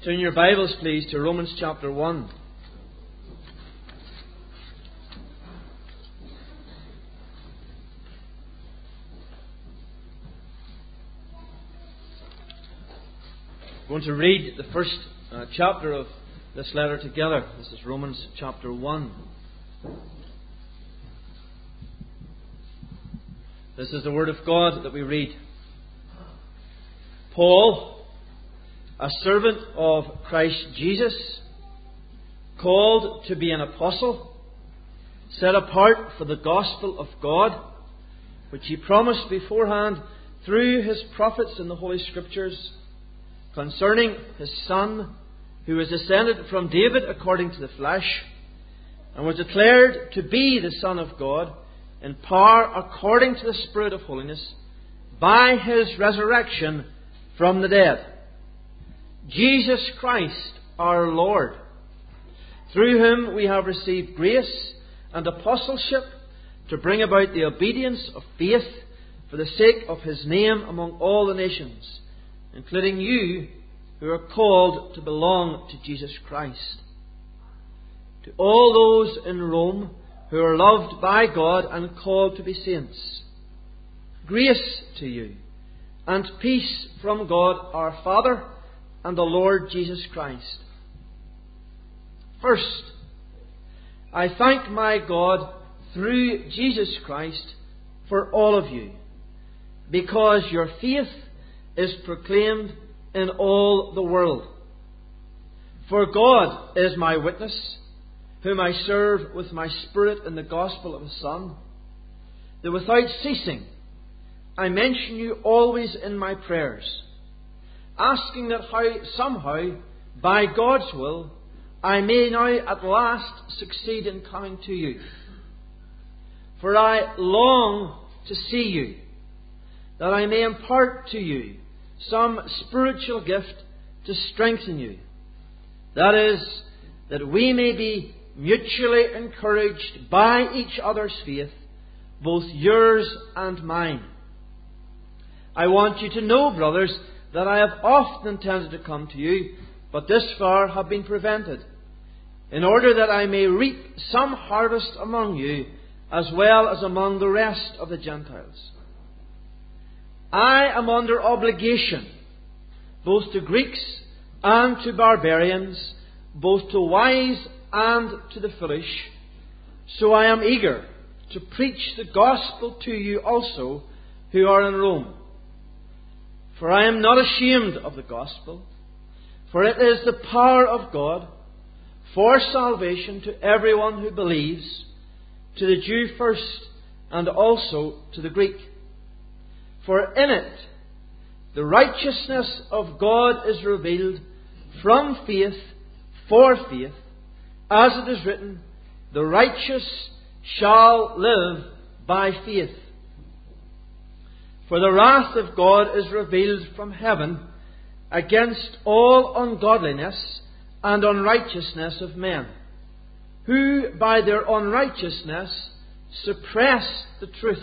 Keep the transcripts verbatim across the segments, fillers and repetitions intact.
Turn your Bibles, please, to Romans chapter one. We're going to read the first uh, chapter of this letter together. This is Romans chapter one. This is the Word of God that we read. Paul, a servant of Christ Jesus, called to be an apostle, set apart for the gospel of God, which He promised beforehand through His prophets in the Holy Scriptures, concerning His Son, who was descended from David according to the flesh, and was declared to be the Son of God in power according to the Spirit of holiness, by His resurrection from the dead. Jesus Christ our Lord, through whom we have received grace and apostleship to bring about the obedience of faith for the sake of His name among all the nations, including you who are called to belong to Jesus Christ. To all those in Rome who are loved by God and called to be saints, grace to you and peace from God our Father and the Lord Jesus Christ. First, I thank my God through Jesus Christ for all of you, because your faith is proclaimed in all the world. For God is my witness, whom I serve with my spirit in the gospel of His Son, that without ceasing I mention you always in my prayers, asking that how somehow, by God's will, I may now at last succeed in coming to you. For I long to see you, that I may impart to you some spiritual gift to strengthen you. That is, that we may be mutually encouraged by each other's faith, both yours and mine. I want you to know, brothers, that I have often intended to come to you, but this far have been prevented, in order that I may reap some harvest among you, as well as among the rest of the Gentiles. I am under obligation, both to Greeks and to barbarians, both to wise and to the foolish. So I am eager to preach the gospel to you also who are in Rome. For I am not ashamed of the gospel, for it is the power of God for salvation to everyone who believes, to the Jew first, and also to the Greek. For in it the righteousness of God is revealed from faith for faith, as it is written, the righteous shall live by faith. For the wrath of God is revealed from heaven against all ungodliness and unrighteousness of men, who by their unrighteousness suppress the truth.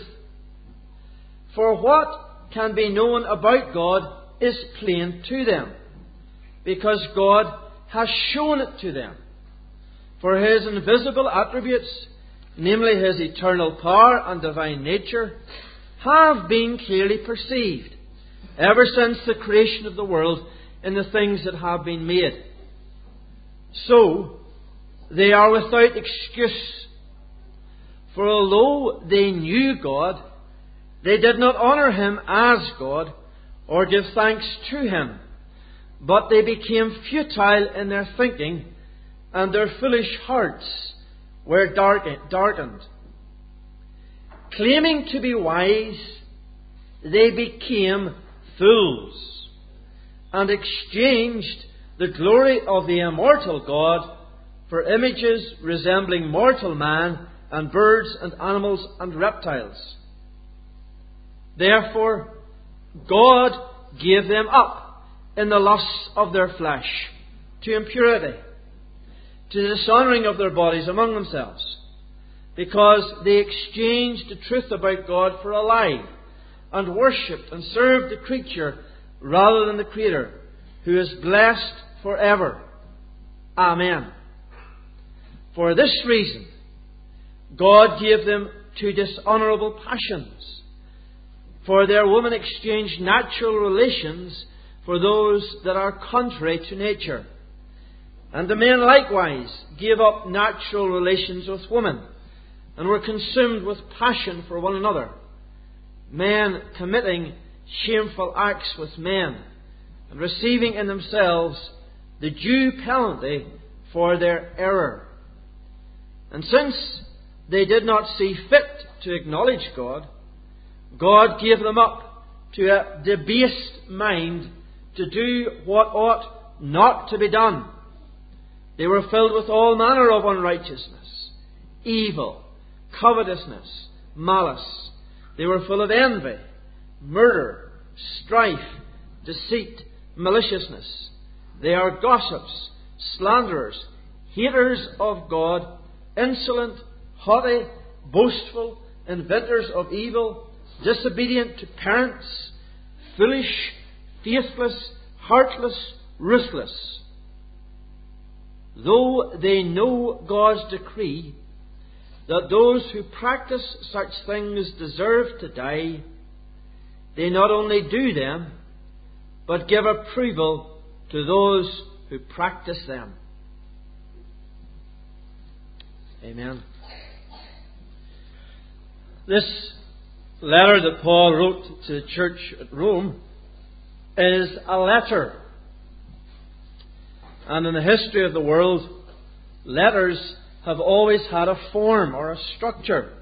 For what can be known about God is plain to them, because God has shown it to them. For His invisible attributes, namely His eternal power and divine nature, have been clearly perceived ever since the creation of the world in the things that have been made. So they are without excuse. For although they knew God, they did not honour Him as God or give thanks to Him, but they became futile in their thinking, and their foolish hearts were darkened. Claiming to be wise, they became fools, and exchanged the glory of the immortal God for images resembling mortal man and birds and animals and reptiles. Therefore, God gave them up in the lusts of their flesh to impurity, to the dishonouring of their bodies among themselves, because they exchanged the truth about God for a lie, and worshipped and served the creature rather than the Creator, who is blessed forever. Amen. For this reason, God gave them two dishonourable passions. For their women exchanged natural relations for those that are contrary to nature. And the men likewise gave up natural relations with women, and were consumed with passion for one another, men committing shameful acts with men, and receiving in themselves the due penalty for their error. And since they did not see fit to acknowledge God, God gave them up to a debased mind to do what ought not to be done. They were filled with all manner of unrighteousness, evil, covetousness, malice. They were full of envy, murder, strife, deceit, maliciousness. They are gossips, slanderers, haters of God, insolent, haughty, boastful, inventors of evil, disobedient to parents, foolish, faithless, heartless, ruthless. Though they know God's decree that those who practice such things deserve to die, they not only do them, but give approval to those who practice them. Amen. This letter that Paul wrote to the church at Rome is a letter. And in the history of the world, letters have always had a form or a structure.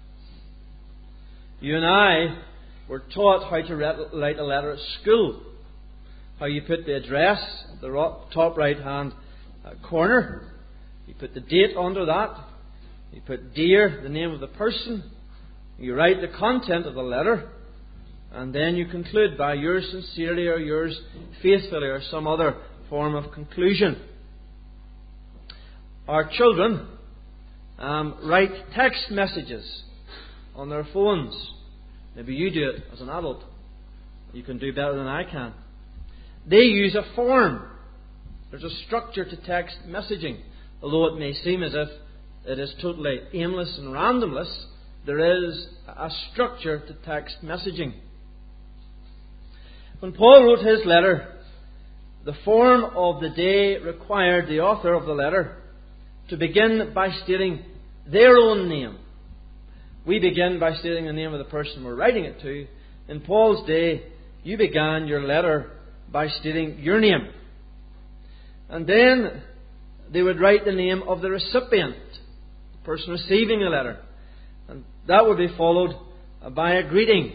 You and I were taught how to write a letter at school. How you put the address at the top right hand corner. You put the date under that. You put dear, the name of the person. You write the content of the letter. And then you conclude by yours sincerely or yours faithfully or some other form of conclusion. Our children um, write text messages on their phones. Maybe you do it as an adult. You can do better than I can. They use a form. There's a structure to text messaging. Although it may seem as if it is totally aimless and randomless, there is a structure to text messaging. When Paul wrote his letter, the form of the day required the author of the letter to begin by stating their own name. We begin by stating the name of the person we're writing it to. In Paul's day, you began your letter by stating your name. And then they would write the name of the recipient, the person receiving the letter. And that would be followed by a greeting.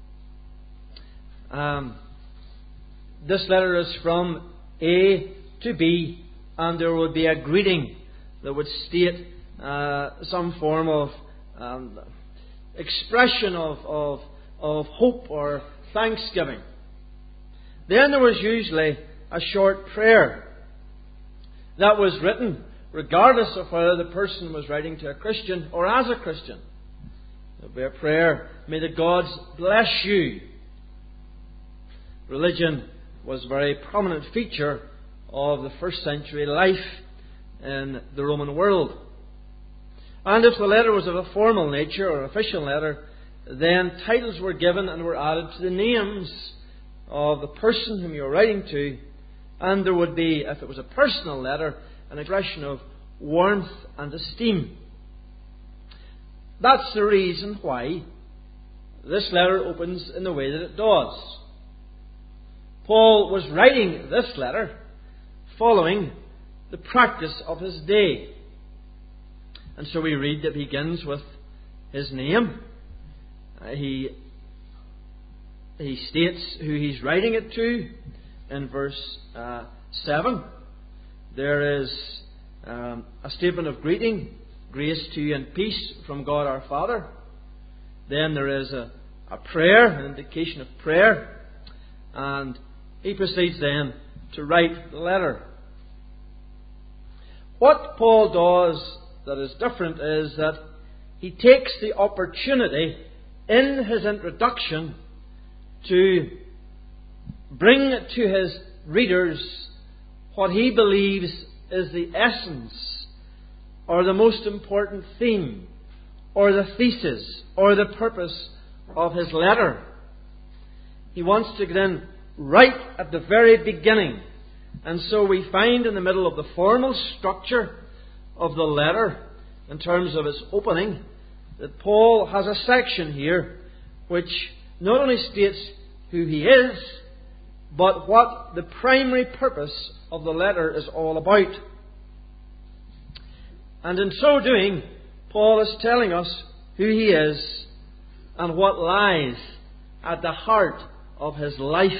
Um, this letter is from A to B, and there would be a greeting that would state uh, some form of um, expression of, of, of hope or thanksgiving. Then there was usually a short prayer that was written regardless of whether the person was writing to a Christian or as a Christian. There would be a prayer, may the gods bless you. Religion was a very prominent feature of the first century life in the Roman world. And if the letter was of a formal nature or official letter, then titles were given and were added to the names of the person whom you were writing to. And there would be, if it was a personal letter, an expression of warmth and esteem. That's the reason why this letter opens in the way that it does. Paul was writing this letter following the practice of his day. And so we read that it begins with his name. Uh, he, he states who he's writing it to in verse uh, seven. There is um, a statement of greeting, grace to you and peace from God our Father. Then there is a, a prayer, an indication of prayer. And he proceeds then to write the letter. What Paul does that is different is that he takes the opportunity in his introduction to bring to his readers what he believes is the essence or the most important theme or the thesis or the purpose of his letter. He wants to get in right at the very beginning. And so we find in the middle of the formal structure of the letter, in terms of its opening, that Paul has a section here which not only states who he is, but what the primary purpose of the letter is all about. And in so doing, Paul is telling us who he is and what lies at the heart of his life.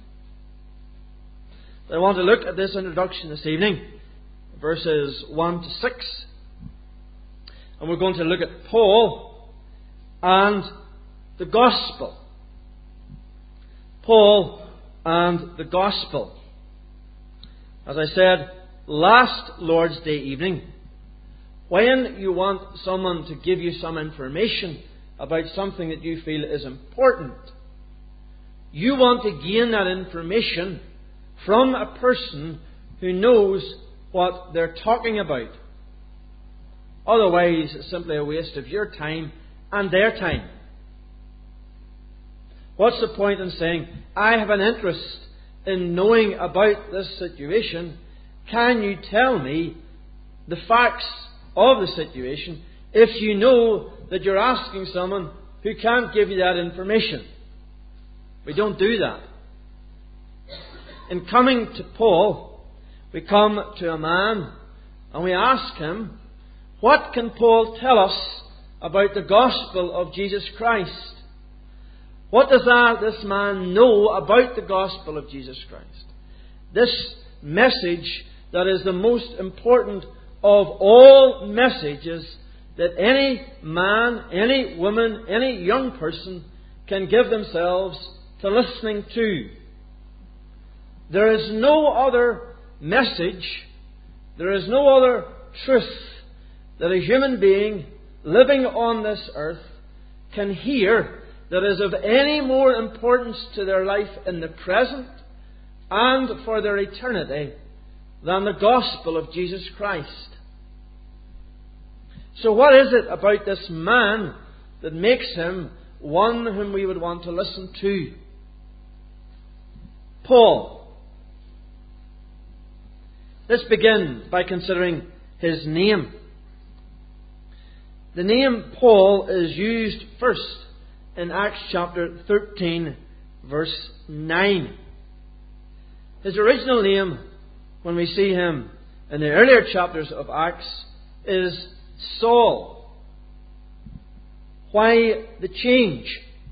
I want to look at this introduction this evening, verses one to six. And we're going to look at Paul and the gospel. Paul and the gospel. As I said last Lord's Day evening, when you want someone to give you some information about something that you feel is important, you want to gain that information from a person who knows what they're talking about. Otherwise, it's simply a waste of your time and their time. What's the point in saying, I have an interest in knowing about this situation? Can you tell me the facts of the situation if you know that you're asking someone who can't give you that information? We don't do that. In coming to Paul, we come to a man and we ask him, what can Paul tell us about the gospel of Jesus Christ? What does that, this man know about the gospel of Jesus Christ? This message that is the most important of all messages that any man, any woman, any young person can give themselves to listening to. There is no other message, there is no other truth that a human being living on this earth can hear that is of any more importance to their life in the present and for their eternity than the gospel of Jesus Christ. So what is it about this man that makes him one whom we would want to listen to? Paul. Let's begin by considering his name. The name Paul is used first in Acts chapter thirteen, verse nine. His original name, when we see him in the earlier chapters of Acts, is Saul. Why the change?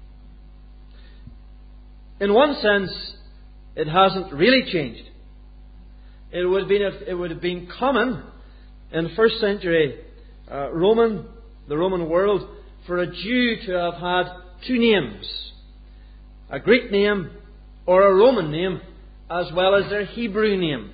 In one sense, it hasn't really changed. It would have been, it would have been common in the first century uh, Roman, the Roman world, for a Jew to have had two names, a Greek name or a Roman name, as well as their Hebrew name.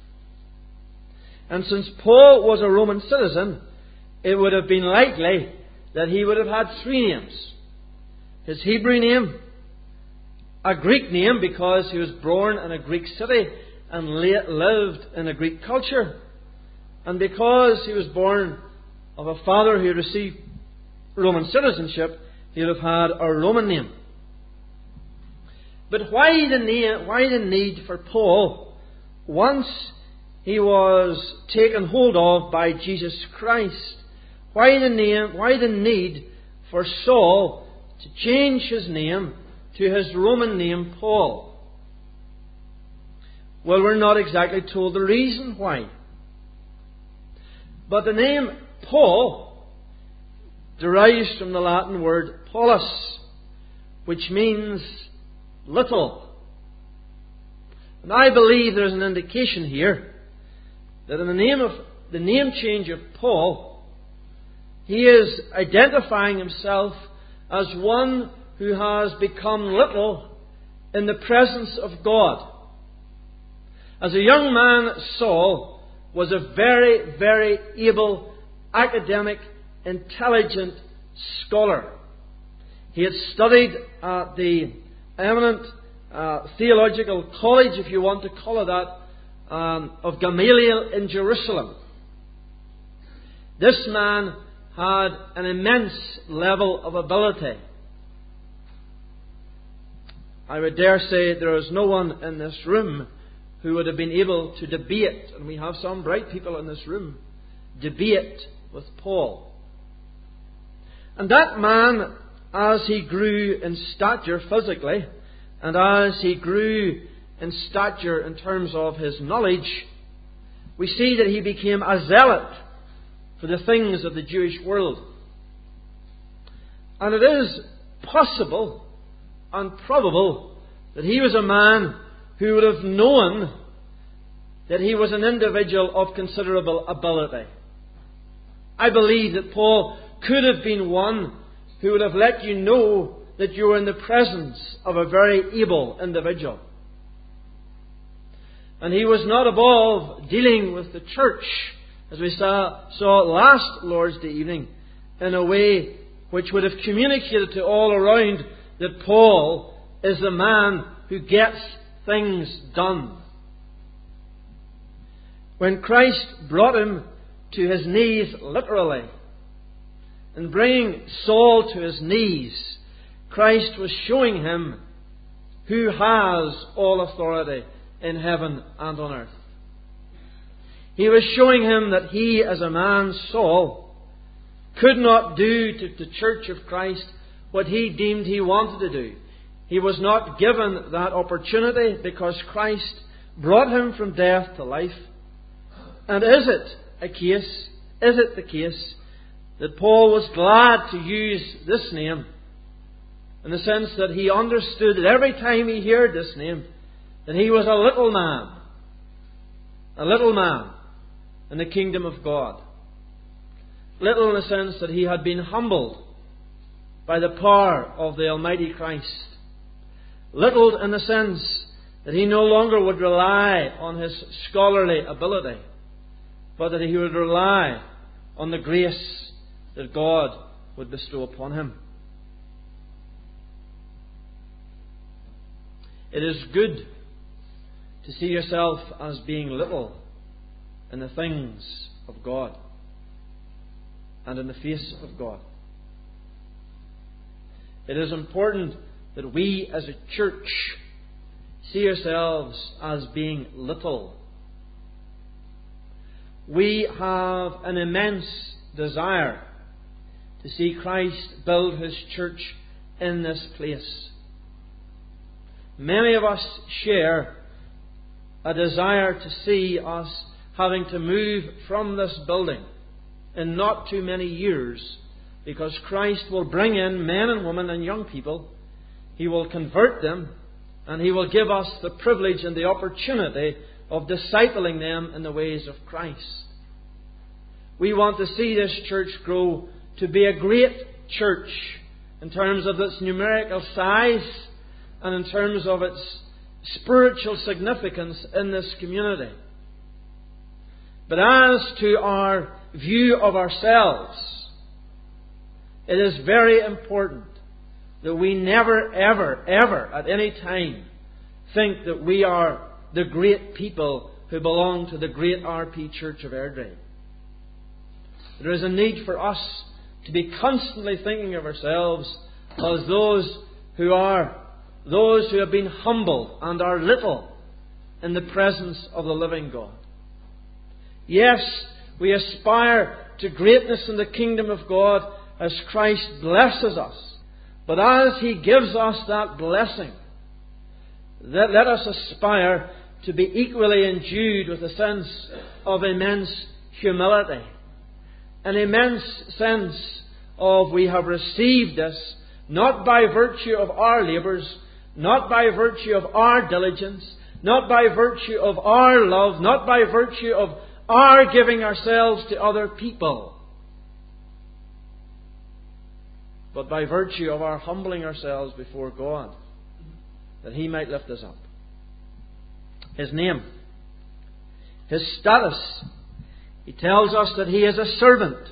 And since Paul was a Roman citizen, it would have been likely that he would have had three names. His Hebrew name, a Greek name because he was born in a Greek city and lived in a Greek culture, and because he was born of a father who had received Roman citizenship, he would have had a Roman name. But why the name, why the need for Paul once he was taken hold of by Jesus Christ? Why the name? Why the need for Saul to change his name to his Roman name, Paul? Well, we're not exactly told the reason why. But the name Paul derives from the Latin word Paulus, which means little. And I believe there is an indication here that in the name of the name change of Paul, he is identifying himself as one who has become little in the presence of God. As a young man, Saul was a very, very able, academic, intelligent scholar. He had studied at the eminent uh, theological college, if you want to call it that, um, of Gamaliel in Jerusalem. This man had an immense level of ability. I would dare say there is no one in this room who would have been able to debate, and we have some bright people in this room, debate with Paul. And that man, as he grew in stature physically, and as he grew in stature in terms of his knowledge, we see that he became a zealot for the things of the Jewish world. And it is possible and probable that he was a man who would have known that he was an individual of considerable ability. I believe that Paul could have been one who would have let you know that you were in the presence of a very able individual. And he was not above dealing with the church, as we saw, saw last Lord's Day evening, in a way which would have communicated to all around that Paul is the man who gets things done. When Christ brought him to his knees literally, in bringing Saul to his knees, Christ was showing him who has all authority in heaven and on earth. He was showing him that he, as a man, Saul, could not do to the church of Christ what he deemed he wanted to do. He was not given that opportunity because Christ brought him from death to life. And is it a case, is it the case, that Paul was glad to use this name, in the sense that he understood that every time he heard this name, that he was a little man, a little man in the kingdom of God. Little in the sense that he had been humbled by the power of the Almighty Christ. Little in the sense that he no longer would rely on his scholarly ability, but that he would rely on the grace that God would bestow upon him. It is good to see yourself as being little in the things of God and in the face of God. It is important that we as a church see ourselves as being little. We have an immense desire to see Christ build His church in this place. Many of us share a desire to see us having to move from this building in not too many years, because Christ will bring in men and women and young people. He will convert them, and He will give us the privilege and the opportunity of discipling them in the ways of Christ. We want to see this church grow to be a great church in terms of its numerical size and in terms of its spiritual significance in this community. But as to our view of ourselves, it is very important that we never, ever, ever at any time think that we are the great people who belong to the great R P Church of Airdrie. There is a need for us to be constantly thinking of ourselves as those who are those who have been humbled and are little in the presence of the living God. Yes, we aspire to greatness in the kingdom of God as Christ blesses us. But as He gives us that blessing, let, let us aspire to be equally endued with a sense of immense humility, an immense sense of we have received this not by virtue of our labours, not by virtue of our diligence, not by virtue of our love, not by virtue of our giving ourselves to other people, but by virtue of our humbling ourselves before God, that He might lift us up. His name, His status, He tells us that He is a servant.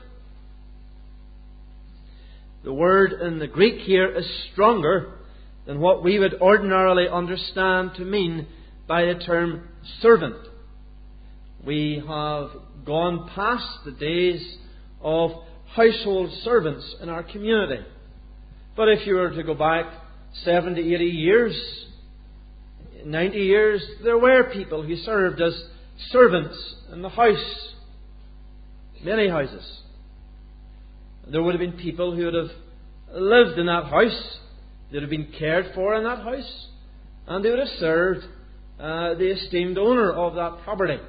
The word in the Greek here is stronger than what we would ordinarily understand to mean by the term servant. We have gone past the days of household servants in our community. But if you were to go back seventy, eighty years, ninety years, there were people who served as servants in the house. Many houses. There would have been people who would have lived in that house. They would have been cared for in that house. And they would have served uh, the esteemed owner of that property.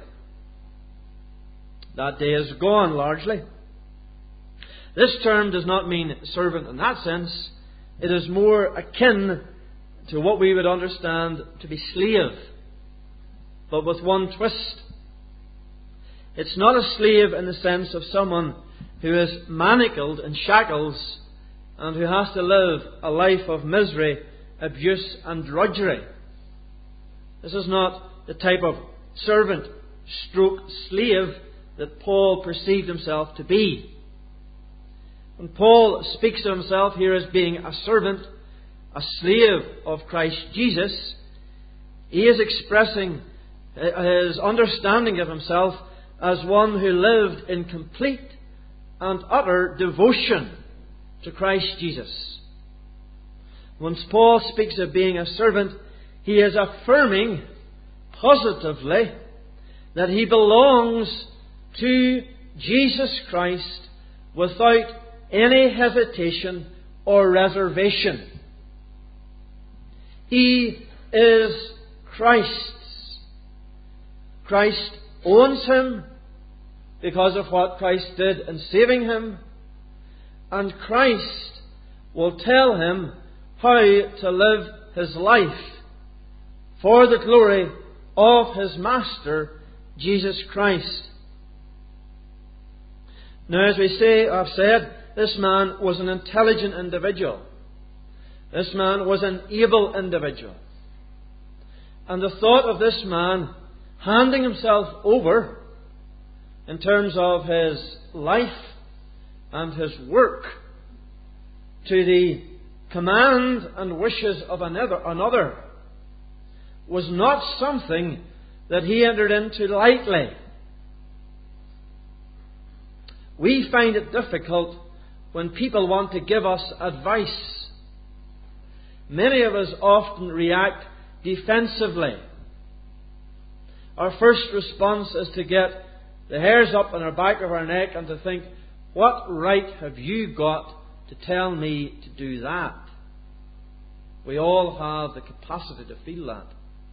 That day is gone largely. This term does not mean servant in that sense. It is more akin to what we would understand to be slave, but with one twist. It's not a slave in the sense of someone who is manacled in shackles and who has to live a life of misery, abuse and drudgery. This is not the type of servant stroke slave that Paul perceived himself to be. When Paul speaks of himself here as being a servant, a slave of Christ Jesus, he is expressing his understanding of himself as one who lived in complete and utter devotion to Christ Jesus. When Paul speaks of being a servant, he is affirming positively that he belongs to Jesus Christ without any hesitation or reservation. He is Christ's. Christ owns him because of what Christ did in saving him, and Christ will tell him how to live his life for the glory of his Master, Jesus Christ. Now, as we say, I've said, this man was an intelligent individual. This man was an able individual. And the thought of this man handing himself over in terms of his life and his work to the command and wishes of another, another was not something that he entered into lightly. We find it difficult when people want to give us advice. Many of us often react defensively. Our first response is to get the hairs up on the back of our neck and to think, what right have you got to tell me to do that? We all have the capacity to feel that.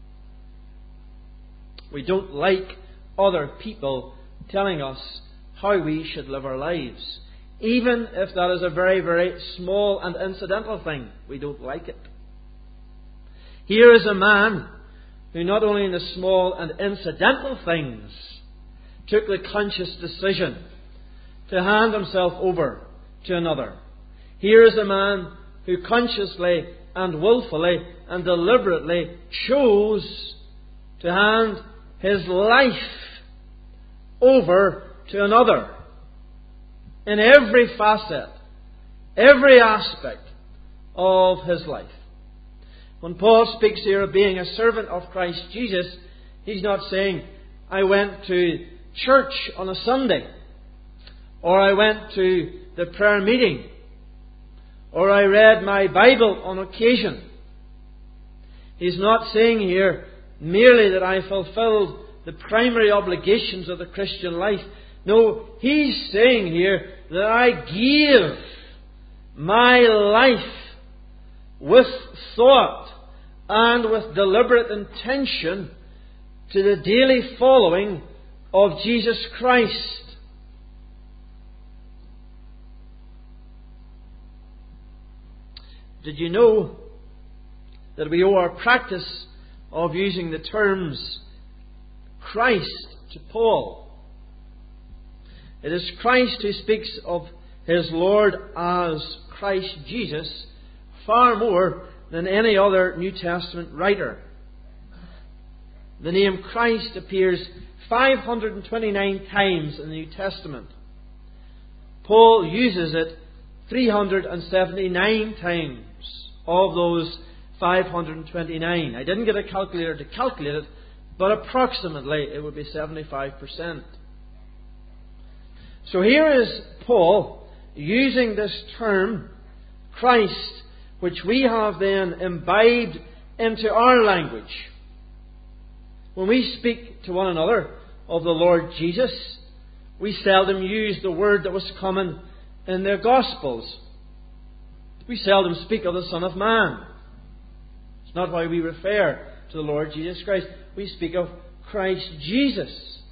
We don't like other people telling us how we should live our lives. Even if that is a very, very small and incidental thing, we don't like it. Here is a man who not only in the small and incidental things took the conscious decision to hand himself over to another. Here is a man who consciously and willfully and deliberately chose to hand his life over to another in every facet, every aspect of his life. When Paul speaks here of being a servant of Christ Jesus, he's not saying, I went to church on a Sunday, or I went to the prayer meeting, or I read my Bible on occasion. He's not saying here merely that I fulfilled the primary obligations of the Christian life. No, he's saying here that I give my life with thought and with deliberate intention to the daily following of Jesus Christ. Did you know that we owe our practice of using the terms Christ to Paul? It is Christ who speaks of his Lord as Christ Jesus far more than any other New Testament writer. The name Christ appears five hundred twenty-nine times in the New Testament. Paul uses it three hundred seventy-nine times of those five hundred twenty-nine. I didn't get a calculator to calculate it, but approximately it would be seventy-five percent. So here is Paul using this term, Christ, which we have then imbibed into our language. When we speak to one another of the Lord Jesus, we seldom use the word that was common in the Gospels. We seldom speak of the Son of Man. It's not why we refer to the Lord Jesus Christ. We speak of Christ Jesus.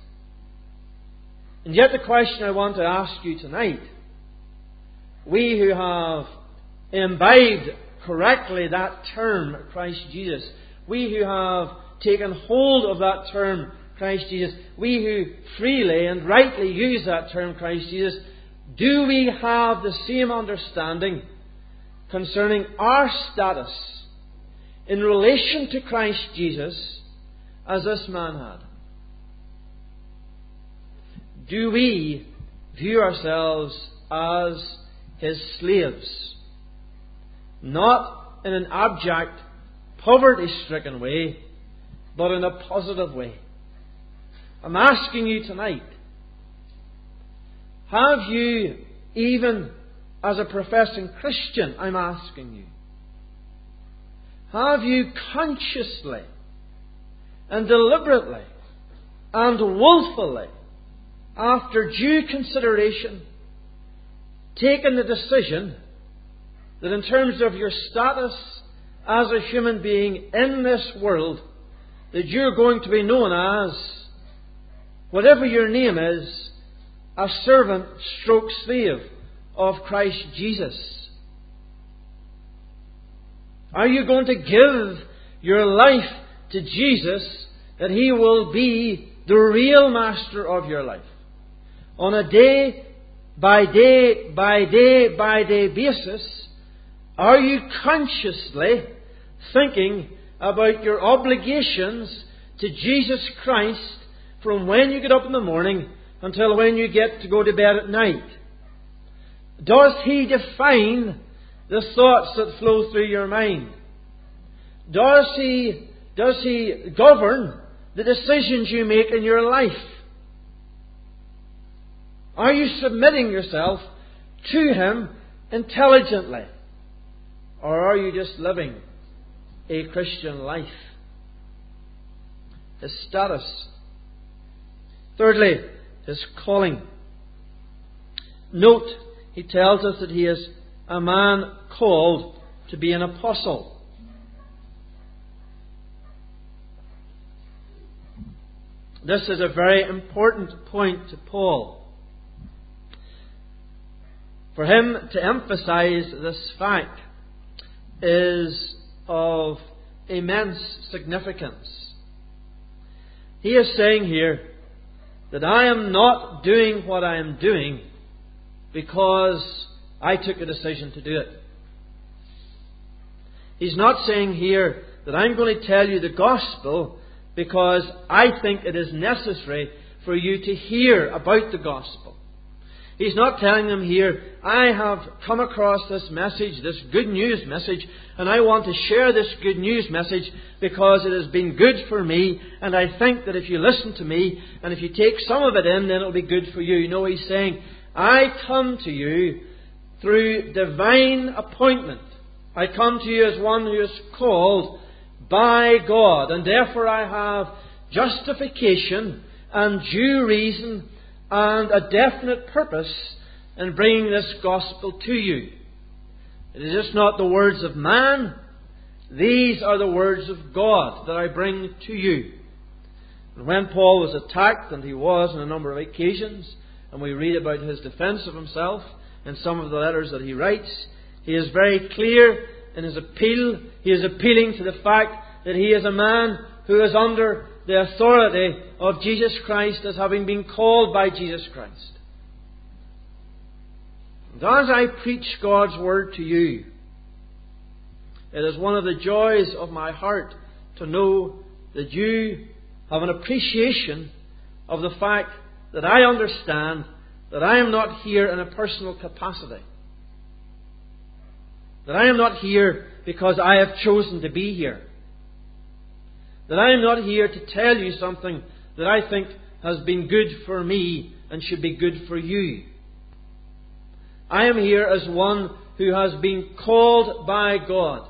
And yet the question I want to ask you tonight, we who have imbibed correctly that term, Christ Jesus, we who have taken hold of that term, Christ Jesus, we who freely and rightly use that term, Christ Jesus, do we have the same understanding concerning our status in relation to Christ Jesus as this man had? Do we view ourselves as His slaves? Not in an abject, poverty-stricken way, but in a positive way. I'm asking you tonight, have you, even as a professing Christian, I'm asking you, have you consciously and deliberately and willfully, after due consideration, taken the decision that in terms of your status as a human being in this world, that you're going to be known as, whatever your name is, a servant stroke slave of Christ Jesus? Are you going to give your life to Jesus that He will be the real master of your life? On a day by day by day by day basis, are you consciously thinking about your obligations to Jesus Christ from when you get up in the morning until when you get to go to bed at night? Does He define the thoughts that flow through your mind? Does He, does He govern the decisions you make in your life? Are you submitting yourself to Him intelligently? Or are you just living a Christian life? His status. Thirdly, His calling. Note, he tells us that he is a man called to be an apostle. This is a very important point to Paul. For him to emphasize this fact is of immense significance. He is saying here that I am not doing what I am doing because I took a decision to do it. He's not saying here that I'm going to tell you the gospel because I think it is necessary for you to hear about the gospel. He's not telling them here, I have come across this message, this good news message, and I want to share this good news message because it has been good for me, and I think that if you listen to me, and if you take some of it in, then it'll be good for you. You know, he's saying, I come to you through divine appointment. I come to you as one who is called by God, and therefore I have justification and due reason and a definite purpose in bringing this gospel to you. It is just not the words of man. These are the words of God that I bring to you. And when Paul was attacked, and he was on a number of occasions, and we read about his defense of himself in some of the letters that he writes, he is very clear in his appeal. He is appealing to the fact that he is a man who is under the authority of Jesus Christ as having been called by Jesus Christ. And as I preach God's Word to you, it is one of the joys of my heart to know that you have an appreciation of the fact that I understand that I am not here in a personal capacity. That I am not here because I have chosen to be here. That I am not here to tell you something that I think has been good for me and should be good for you. I am here as one who has been called by God.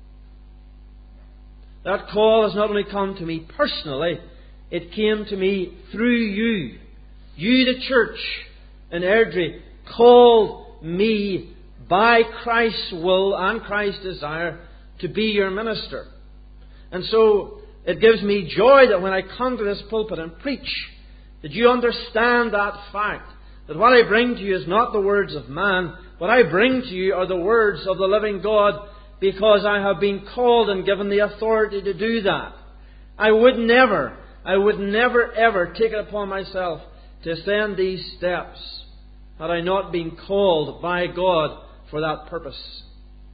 That call has not only come to me personally, it came to me through you. You, the church in Airdrie, called me by Christ's will and Christ's desire to be your minister. And so it gives me joy that when I come to this pulpit and preach, that you understand that fact, that what I bring to you is not the words of man. What I bring to you are the words of the living God, because I have been called and given the authority to do that. I would never, I would never ever take it upon myself to ascend these steps had I not been called by God for that purpose.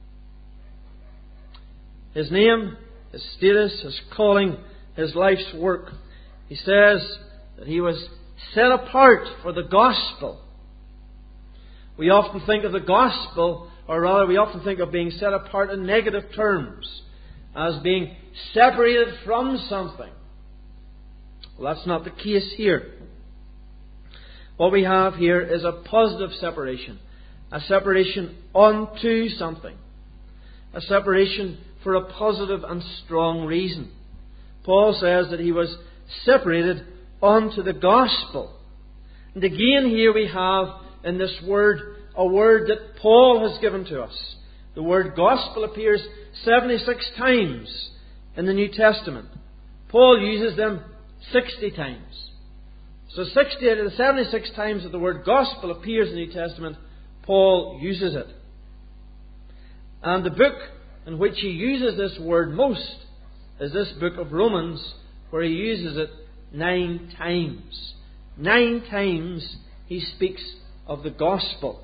His name, his status, his calling, his life's work. He says that he was set apart for the gospel. We often think of the gospel, or rather we often think of being set apart in negative terms, as being separated from something. Well, that's not the case here. What we have here is a positive separation. A separation onto something. A separation for a positive and strong reason. Paul says that he was separated onto the gospel. And again here we have in this word a word that Paul has given to us. The word gospel appears seventy-six times in the New Testament. Paul uses them sixty times. So sixty out of the seventy-six times that the word gospel appears in the New Testament, Paul uses it. And the book in which he uses this word most is this book of Romans, where he uses it nine times. Nine times he speaks of the gospel.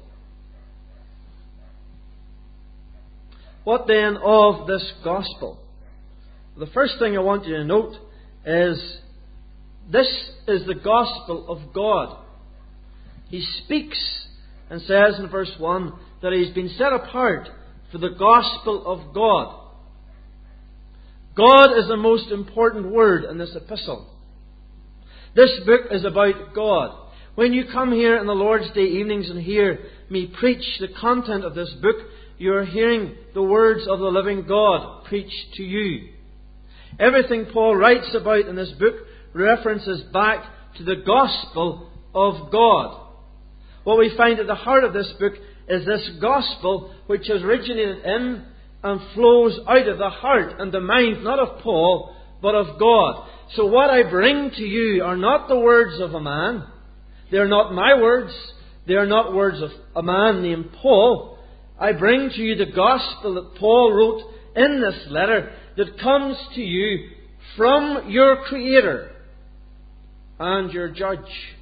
What then of this gospel? The first thing I want you to note is this is the gospel of God. He speaks and says in verse one that he's been set apart for the gospel of God. God is the most important word in this epistle. This book is about God. When you come here on the Lord's Day evenings and hear me preach the content of this book, you are hearing the words of the living God preached to you. Everything Paul writes about in this book references back to the gospel of God. What we find at the heart of this book is this gospel which has originated in and flows out of the heart and the mind, not of Paul, but of God. So what I bring to you are not the words of a man. They are not my words. They are not words of a man named Paul. I bring to you the gospel that Paul wrote in this letter that comes to you from your Creator and your Judge.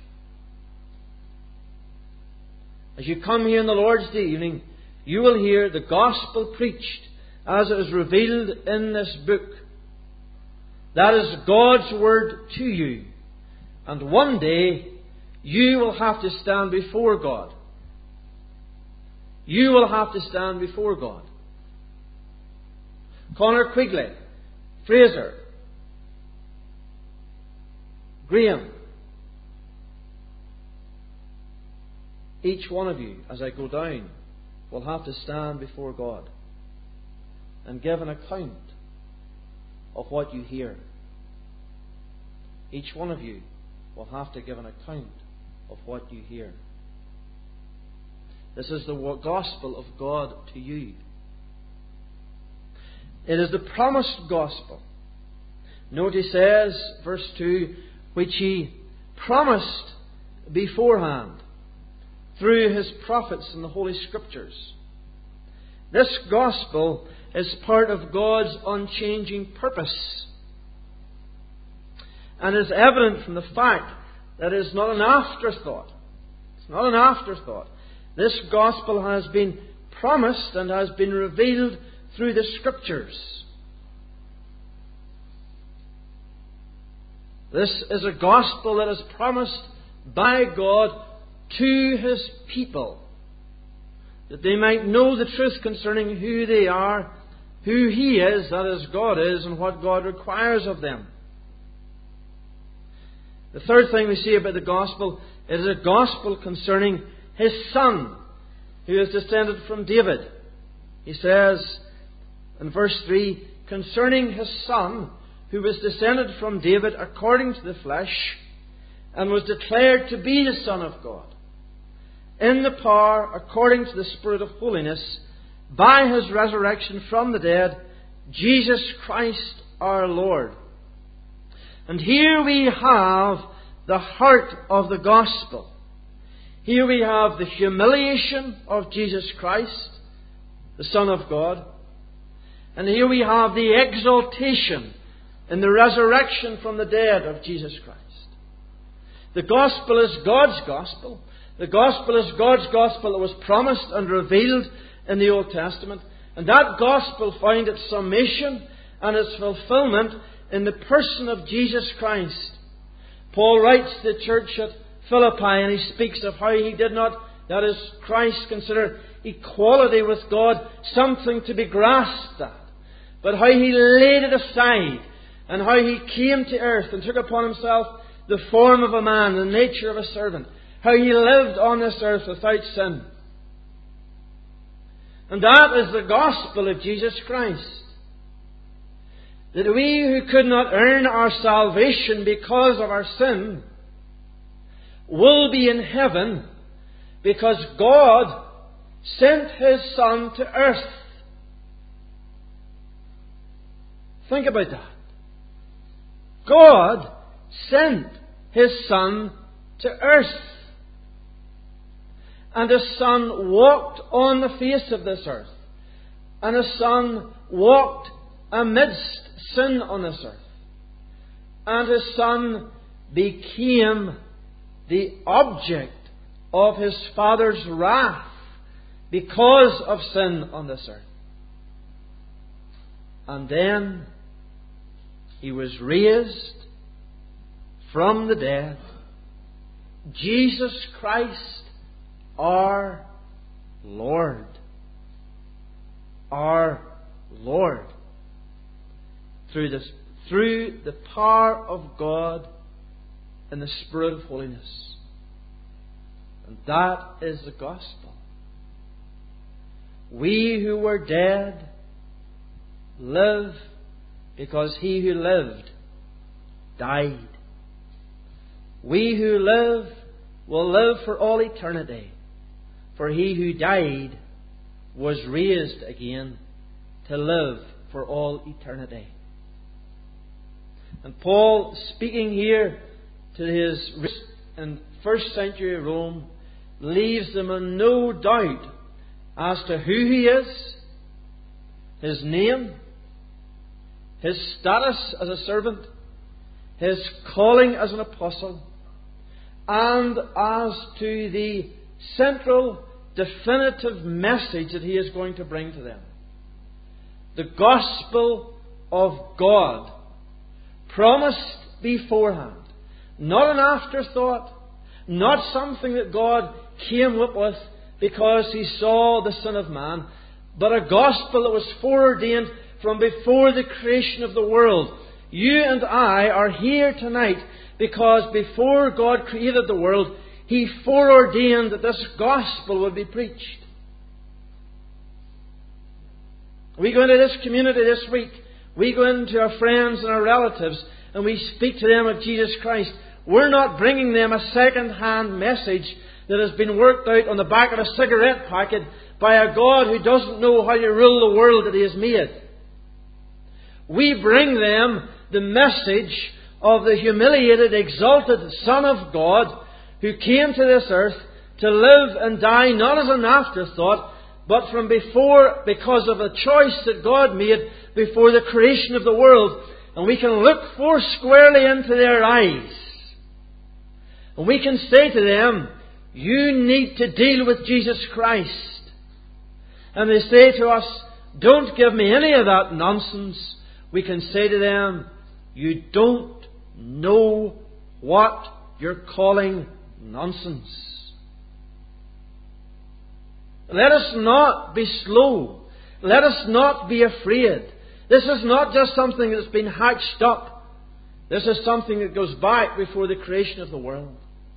As you come here on the Lord's Day evening, you will hear the gospel preached as it is revealed in this book. That is God's word to you. And one day, you will have to stand before God. You will have to stand before God. Connor Quigley, Fraser, Graham, each one of you, as I go down, will have to stand before God and give an account of what you hear. Each one of you will have to give an account of what you hear. This is the gospel of God to you. It is the promised gospel. Note he says, verse two, which he promised beforehand through his prophets in the Holy Scriptures. This gospel is part of God's unchanging purpose, and is evident from the fact that it is not an afterthought. It's not an afterthought. This gospel has been promised and has been revealed through the Scriptures. This is a gospel that is promised by God to His people, that they might know the truth concerning who they are who He is, that is, God is, and what God requires of them. The third thing we see about the gospel is a gospel concerning His Son, who is descended from David. He says in verse three, concerning His Son, who was descended from David according to the flesh, and was declared to be the Son of God, in the power according to the Spirit of holiness, by His resurrection from the dead, Jesus Christ our Lord. And here we have the heart of the gospel. Here we have the humiliation of Jesus Christ, the Son of God. And here we have the exaltation in the resurrection from the dead of Jesus Christ. The gospel is God's gospel. The gospel is God's gospel that was promised and revealed in the Old Testament. And that gospel found its summation and its fulfillment in the person of Jesus Christ. Paul writes to the church at Philippi, and he speaks of how he did not, that is, Christ, consider equality with God something to be grasped at, but how He laid it aside, and how He came to earth and took upon Himself the form of a man, the nature of a servant, how He lived on this earth without sin. And that is the gospel of Jesus Christ. That we who could not earn our salvation because of our sin will be in heaven because God sent His Son to earth. Think about that. God sent His Son to earth. And His Son walked on the face of this earth. And His Son walked amidst sin on this earth. And His Son became the object of His Father's wrath because of sin on this earth. And then He was raised from the dead. Jesus Christ, our Lord. Our Lord. Through this, through the power of God and the Spirit of holiness. And that is the gospel. We who were dead live because He who lived died. We who live will live for all eternity, for He who died was raised again to live for all eternity. And Paul, speaking here to his in first century Rome, leaves them in no doubt as to who He is, His name, His status as a servant, His calling as an apostle, and as to the central, definitive message that He is going to bring to them. The gospel of God, promised beforehand, not an afterthought, not something that God came up with because He saw the Son of Man, but a gospel that was foreordained from before the creation of the world. You and I are here tonight because before God created the world, He foreordained that this gospel would be preached. We go into this community this week. We go into our friends and our relatives and we speak to them of Jesus Christ. We're not bringing them a second-hand message that has been worked out on the back of a cigarette packet by a God who doesn't know how to rule the world that He has made. We bring them the message of the humiliated, exalted Son of God who came to this earth to live and die not as an afterthought, but from before, because of a choice that God made before the creation of the world. And we can look four squarely into their eyes. And we can say to them, you need to deal with Jesus Christ. And they say to us, don't give me any of that nonsense. We can say to them, you don't know what you're calling nonsense. Let us not be slow Let us not be afraid. This is not just something that's been hatched up. This is something that goes back before the creation of the world.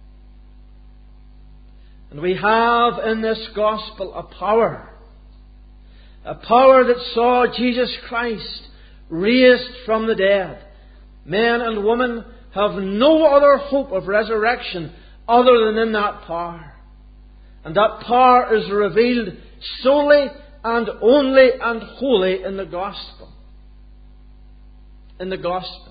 And we have in this gospel a power. A power that saw Jesus Christ raised from the dead. Men and women have no other hope of resurrection other than in that power. And that power is revealed solely and only and wholly in the gospel. In the gospel.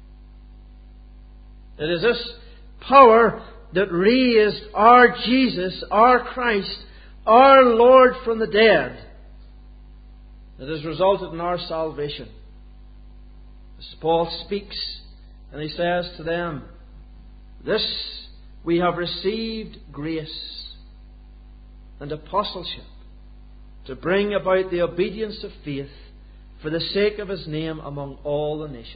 It is this power that raised our Jesus, our Christ, our Lord from the dead, that has resulted in our salvation. As Paul speaks, and he says to them, this we have received grace and apostleship to bring about the obedience of faith for the sake of His name among all the nations.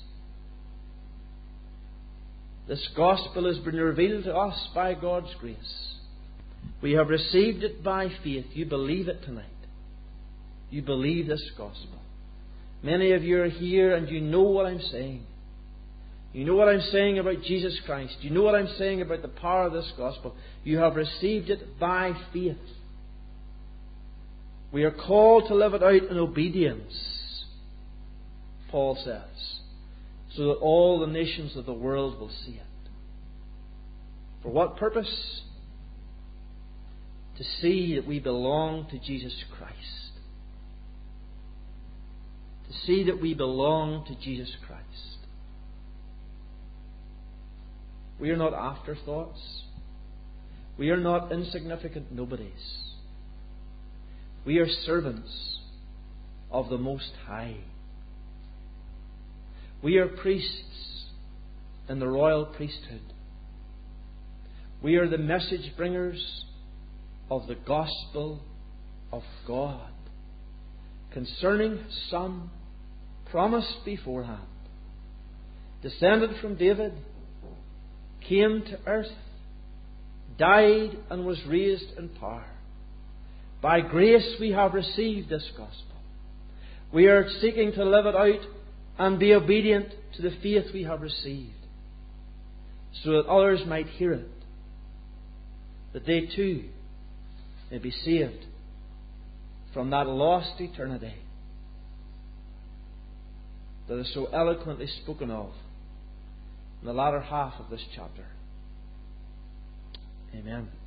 This gospel has been revealed to us by God's grace. We have received it by faith. You believe it tonight. You believe this gospel. Many of you are here and you know what I'm saying. You know what I'm saying about Jesus Christ. You know what I'm saying about the power of this gospel. You have received it by faith. We are called to live it out in obedience, Paul says, so that all the nations of the world will see it. For what purpose? To see that we belong to Jesus Christ. To see that we belong to Jesus Christ. We are not afterthoughts. We are not insignificant nobodies. We are servants of the Most High. We are priests in the royal priesthood. We are the message bringers of the gospel of God concerning Son promised beforehand, descended from David, came to earth, died and was raised in power. By grace we have received this gospel. We are seeking to live it out and be obedient to the faith we have received, so that others might hear it, that they too may be saved from that lost eternity that is so eloquently spoken of in the latter half of this chapter. Amen.